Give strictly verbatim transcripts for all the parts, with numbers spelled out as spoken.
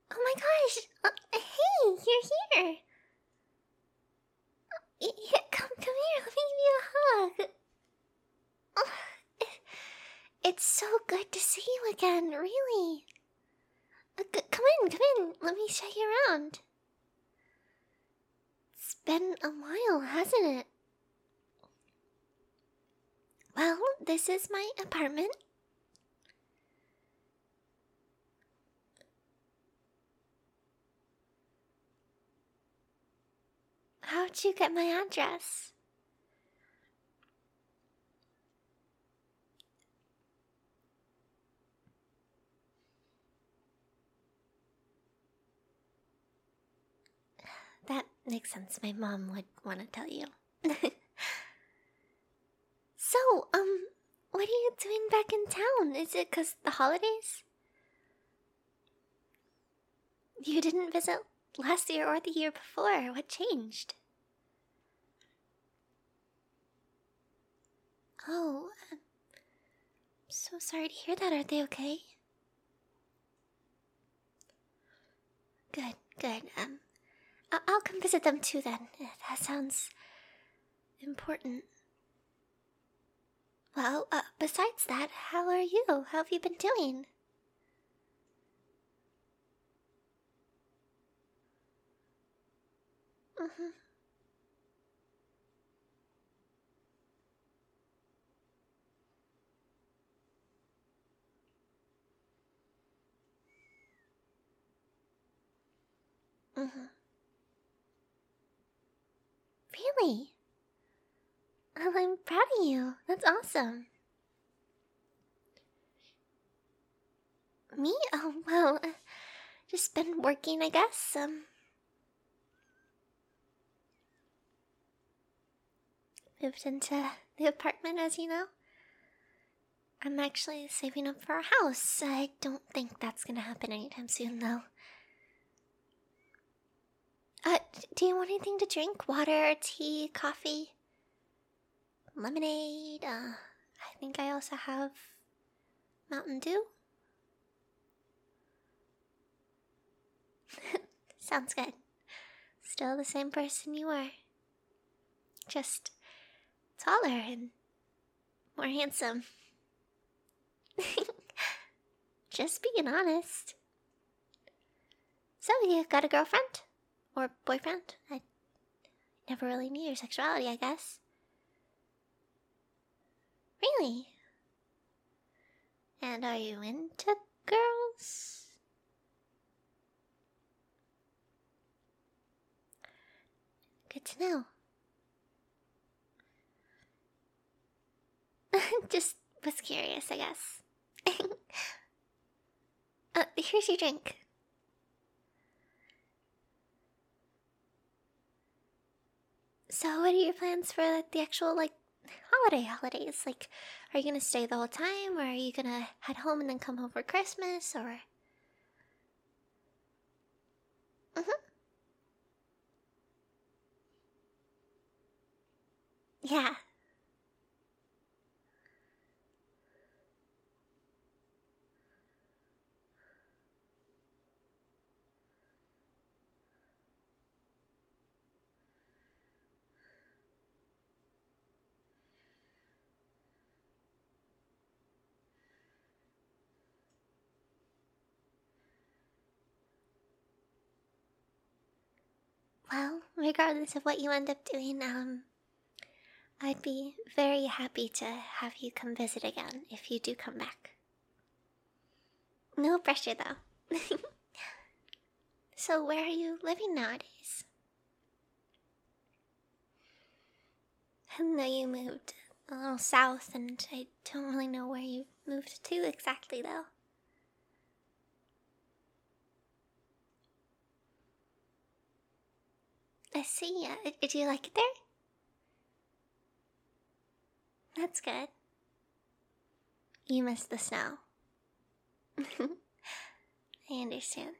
Oh my gosh! Uh, hey, you're here! Y- y- come, come here, let me give you a hug. Oh, it- it's so good to see you again, really. Uh, c- come in, come in, let me show you around. It's been a while, hasn't it? Well, this is my apartment. How'd you get my address? That makes sense. My mom would want to tell you. So, um, what are you doing back in town? Is it 'cause the holidays? You didn't visit last year or the year before. What changed? Oh, I'm so sorry to hear that. Are they okay? Good, good. Um, I- I'll come visit them too then. That sounds important. Well, uh, besides that, how are you? How have you been doing? Mm-hmm. Mm-hmm. Really? Oh, I'm proud of you. That's awesome. Me? Oh, well, uh, just been working, I guess. Um, moved into the apartment, as you know. I'm actually saving up for a house. I don't think that's gonna happen anytime soon, though. Uh, do you want anything to drink? Water, tea, coffee? Lemonade? Uh, I think I also have Mountain Dew? Sounds good. Still the same person you were. Just taller and more handsome. Just being honest. So, you got a girlfriend? Or boyfriend? I never really knew your sexuality, I guess. Really? And are you into girls? Good to know. Just was curious, I guess. uh, here's your drink. So, what are your plans for like, the actual, like, holiday holidays? Like, are you gonna stay the whole time, or are you gonna head home and then come home for Christmas, or? Mm-hmm. Yeah. Well, regardless of what you end up doing, um, I'd be very happy to have you come visit again if you do come back. No pressure, though. So, where are you living nowadays? I know you moved a little south, and I don't really know where you moved to exactly, though. I see. Uh, did you like it there? That's good. You miss the snow. I understand.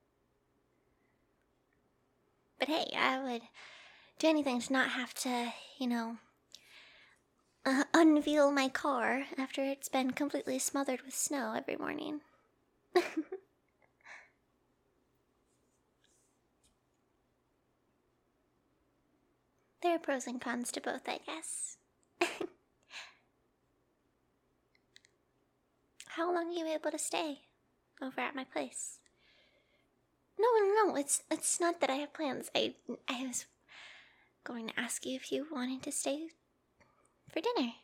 But hey, I would do anything to not have to, you know, uh, unveil my car after it's been completely smothered with snow every morning. There are pros and cons to both, I guess. How long are you able to stay over at my place? No, no, no, it's it's not that I have plans. I I was going to ask you if you wanted to stay for dinner.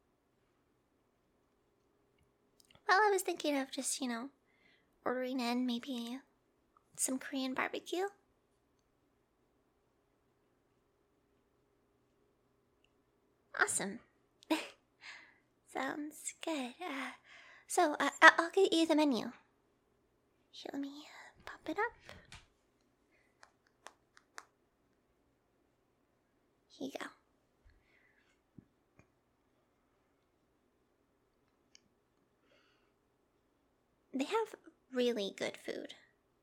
Well, I was thinking of just, you know, ordering in maybe some Korean barbecue. Awesome. Sounds good. Uh, so, uh, I- I'll get you the menu. Here, let me uh, pop it up. Here you go. They have really good food.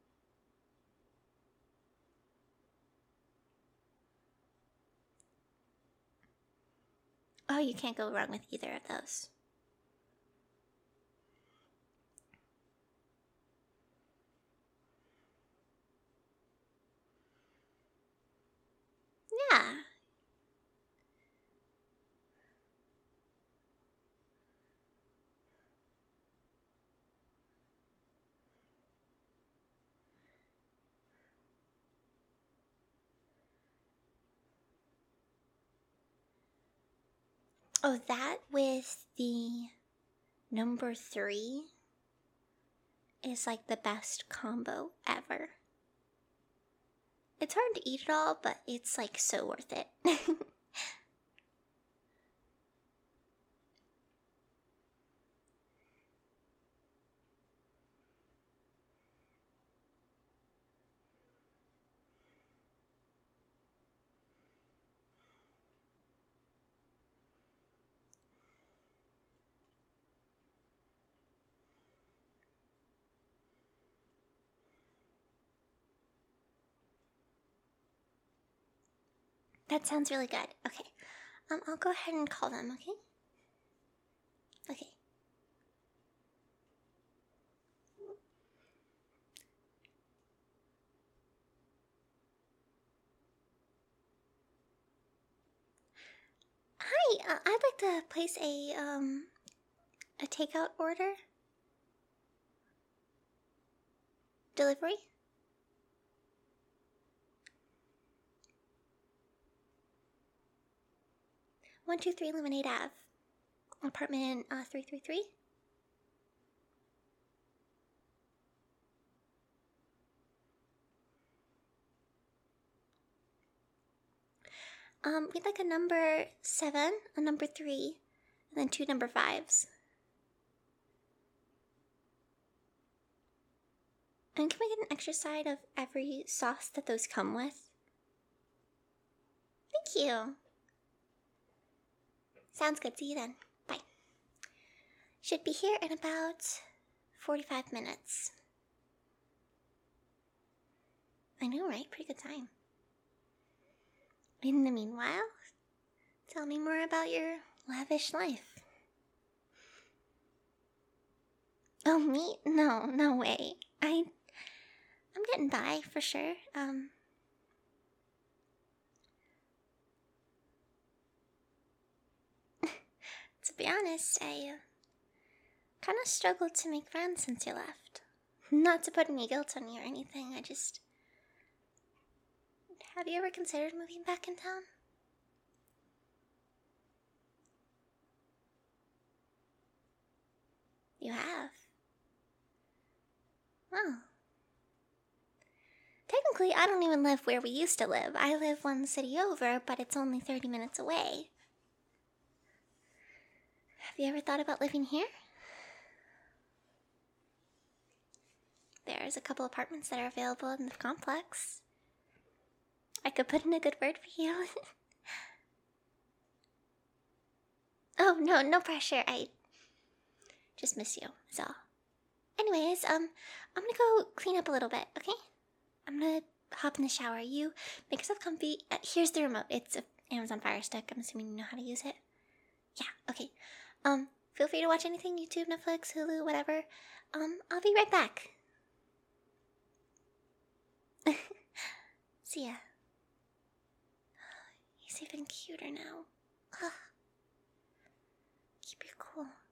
Oh, you can't go wrong with either of those. Yeah. Oh, that with the number three is like the best combo ever. It's hard to eat it all, but it's like so worth it. That sounds really good. Okay. Um, I'll go ahead and call them, okay? Okay. Hi, uh, I'd like to place a, um, a takeout order. Delivery? one two three Lemonade Ave. Apartment, uh, three three three? Um, we'd like a number seven, a number three, and then two number fives. And can we get an extra side of every sauce that those come with? Thank you. Sounds good. See you then. Bye. Should be here in about forty-five minutes. I know, right? Pretty good time. In the meanwhile, tell me more about your lavish life. Oh, me? No, no way. I, I'm getting by for sure. Um, to be honest, I uh, kind of struggled to make friends since you left. Not to put any guilt on you or anything. I just. Have you ever considered moving back in town? You have? Well. Technically, I don't even live where we used to live. I live one city over, but it's only thirty minutes away. Have you ever thought about living here? There's a couple apartments that are available in the complex. I could put in a good word for you. Oh, no, no pressure. I just miss you, is all. Anyways, um, I'm gonna go clean up a little bit, okay? I'm gonna hop in the shower. You make yourself comfy. Uh, here's the remote. It's an Amazon Fire Stick. I'm assuming you know how to use it. Yeah, okay. Um, feel free to watch anything, YouTube, Netflix, Hulu, whatever. Um, I'll be right back. See ya. looks even cuter now. Ugh. Keep your cool.